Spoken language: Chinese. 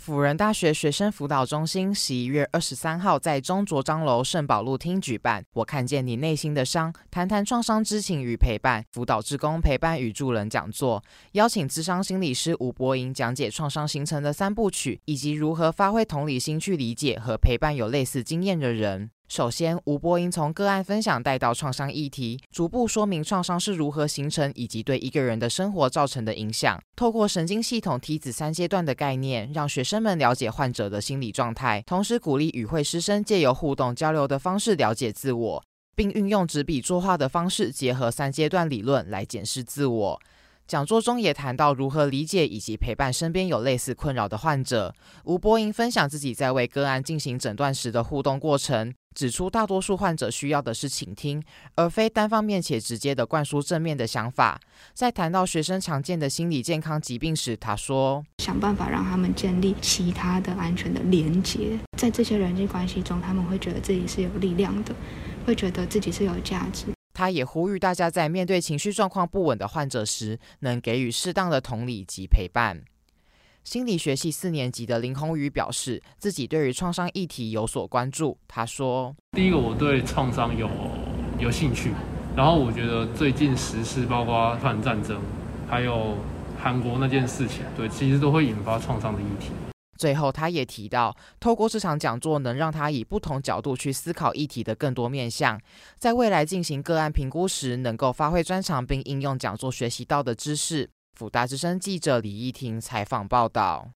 辅仁大学学生辅导中心11月23号在中卓章楼圣保路厅举办我看见你内心的伤，谈谈创伤知情与陪伴，辅导志工陪伴与助人讲座，邀请諮商心理师吴柏莹讲解创伤形成的3部曲，以及如何发挥同理心去理解和陪伴有类似经验的人。首先，吴柏莹从个案分享带到创伤议题，逐步说明创伤是如何形成以及对一个人的生活造成的影响。透过神经系统梯子3阶段的概念，让学生们了解患者的心理状态，同时鼓励与会师生借由互动交流的方式了解自我，并运用纸笔作画的方式，结合3阶段理论来检视自我。讲座中也谈到如何理解以及陪伴身边有类似困扰的患者。吴柏莹分享自己在为个案进行诊断时的互动过程，指出大多数患者需要的是倾听，而非单方面且直接的灌输正面的想法。在谈到学生常见的心理健康疾病时，他说， 想办法让他们建立其他的安全的连结，在这些人际关系中，他们会觉得自己是有力量的，会觉得自己是有价值。 他也呼吁大家在面对情绪状况不稳的患者时，能给予适当的同理及陪伴。心理学系4年级的林宏宇表示，自己对于创伤议题有所关注。他说， 第一个我对创伤有兴趣，然后我觉得最近时事包括乌克兰战争还有韩国那件事情，对，其实都会引发创伤的议题。 最后他也提到，透过这场讲座能让他以不同角度去思考议题的更多面向，在未来进行个案评估时能够发挥专长并应用讲座学习到的知识。辅大之声记者李依婷采访报道。